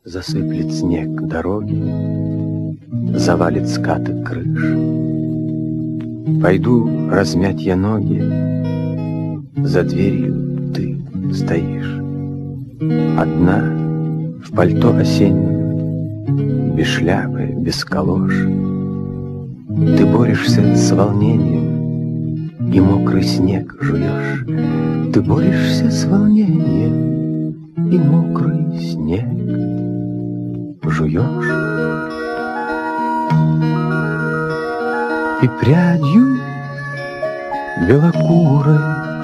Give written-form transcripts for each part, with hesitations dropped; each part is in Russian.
Засыплет снег дороги, завалит скаты крыш. Пойду размять я ноги, за дверью ты стоишь. Одна в пальто осеннем, без шляпы, без калош. Ты борешься с волнением и мокрый снег жуешь. Ты борешься с волнением и мокрый снег жуешь. И прядью белокурой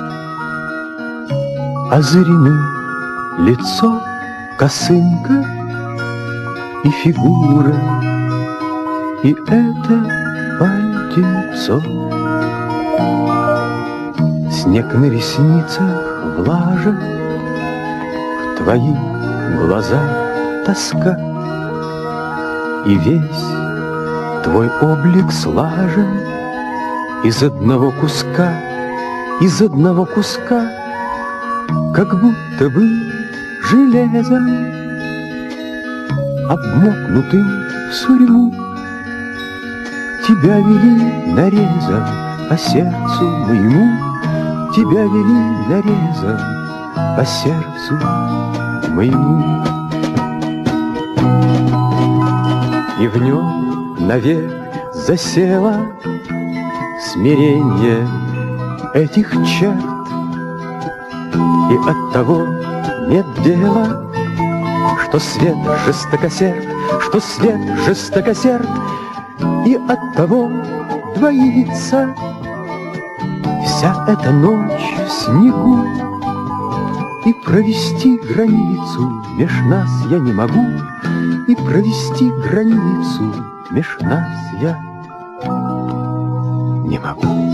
озарены лицо, косынка и фигура, и это пальтецо. Снег на ресницах влажен, в твоих глазах тоска, и весь твой облик слажен из одного куска, как будто бы железом, обмокнутым в сурьму. Тебя вели нарезом по сердцу моему, тебя вели нарезом по сердцу моему. И в нем навек засело смирение этих черт, и оттого нет дела, что свет жестокосерд, что свет жестокосерд, и оттого двоится вся эта ночь в снегу. И провести границу меж нас я не могу, и провести границу меж нас я не могу.